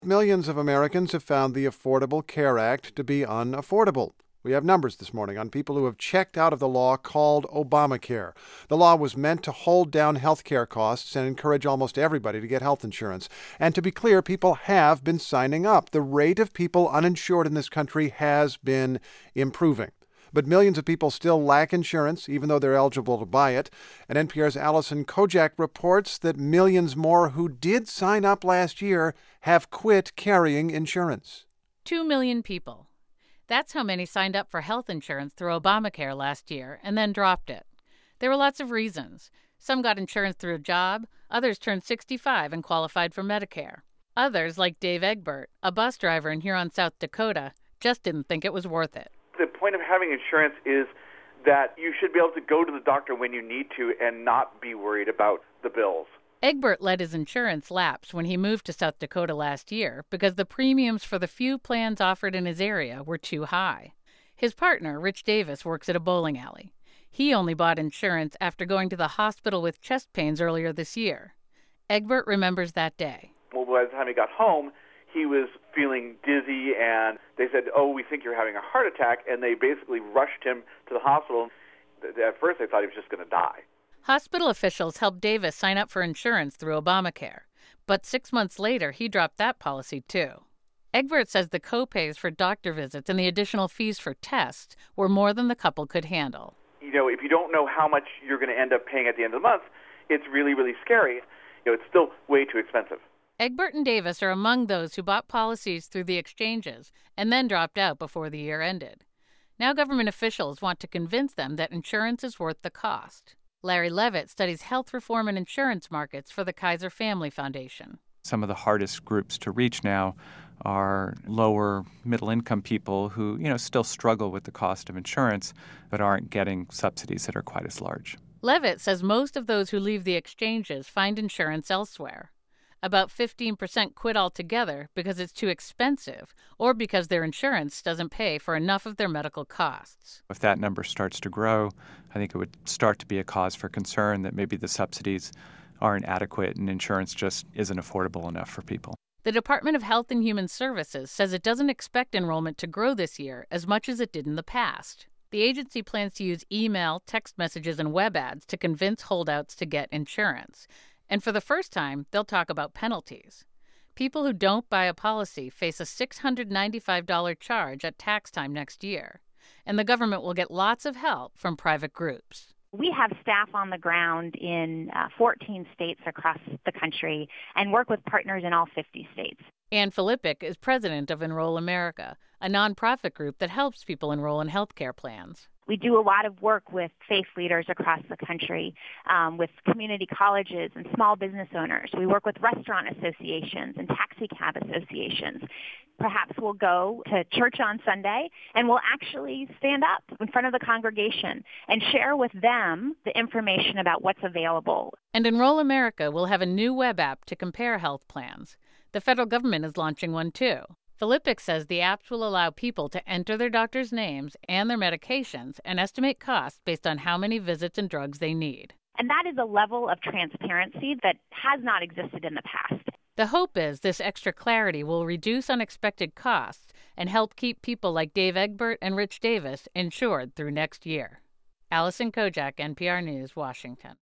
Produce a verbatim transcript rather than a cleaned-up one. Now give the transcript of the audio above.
Millions of Americans have found the Affordable Care Act to be unaffordable. We have numbers this morning on people who have checked out of the law called Obamacare. The law was meant to hold down health care costs and encourage almost everybody to get health insurance. And to be clear, people have been signing up. The rate of people uninsured in this country has been improving. But millions of people still lack insurance, even though they're eligible to buy it. And N P R's Alison Kojak reports that millions more who did sign up last year have quit carrying insurance. Two million people. That's how many signed up for health insurance through Obamacare last year and then dropped it. There were lots of reasons. Some got insurance through a job. Others turned sixty-five and qualified for Medicare. Others, like Dave Egbert, a bus driver in Huron, South Dakota, just didn't think it was worth it. The point of having insurance is that you should be able to go to the doctor when you need to and not be worried about the bills. Egbert let his insurance lapse when he moved to South Dakota last year because the premiums for the few plans offered in his area were too high. His partner, Rich Davis, works at a bowling alley. He only bought insurance after going to the hospital with chest pains earlier this year. Egbert remembers that day. Well, by the time he got home, he was feeling dizzy, and they said, oh, we think you're having a heart attack, and they basically rushed him to the hospital. At first, they thought he was just going to die. Hospital officials helped Davis sign up for insurance through Obamacare, but six months later, he dropped that policy, too. Egbert says the co-pays for doctor visits and the additional fees for tests were more than the couple could handle. You know, if you don't know how much you're going to end up paying at the end of the month, it's really, really scary. You know, it's still way too expensive. Egbert and Davis are among those who bought policies through the exchanges and then dropped out before the year ended. Now government officials want to convince them that insurance is worth the cost. Larry Levitt studies health reform and insurance markets for the Kaiser Family Foundation. Some of the hardest groups to reach now are lower middle-income people who, you know, still struggle with the cost of insurance but aren't getting subsidies that are quite as large. Levitt says most of those who leave the exchanges find insurance elsewhere. About fifteen percent quit altogether because it's too expensive or because their insurance doesn't pay for enough of their medical costs. If that number starts to grow, I think it would start to be a cause for concern that maybe the subsidies aren't adequate and insurance just isn't affordable enough for people. The Department of Health and Human Services says it doesn't expect enrollment to grow this year as much as it did in the past. The agency plans to use email, text messages, and web ads to convince holdouts to get insurance. And for the first time, they'll talk about penalties. People who don't buy a policy face a six hundred ninety-five dollars charge at tax time next year. And the government will get lots of help from private groups. We have staff on the ground in uh, fourteen states across the country and work with partners in all fifty states. Ann Filippic is president of Enroll America, a nonprofit group that helps people enroll in health care plans. We do a lot of work with faith leaders across the country, um, with community colleges and small business owners. We work with restaurant associations and taxi cab associations. Perhaps we'll go to church on Sunday and we'll actually stand up in front of the congregation and share with them the information about what's available. And Enroll America will have a new web app to compare health plans. The federal government is launching one, too. Filippic says the apps will allow people to enter their doctor's names and their medications and estimate costs based on how many visits and drugs they need. And that is a level of transparency that has not existed in the past. The hope is this extra clarity will reduce unexpected costs and help keep people like Dave Egbert and Rich Davis insured through next year. Alison Kojak, N P R News, Washington.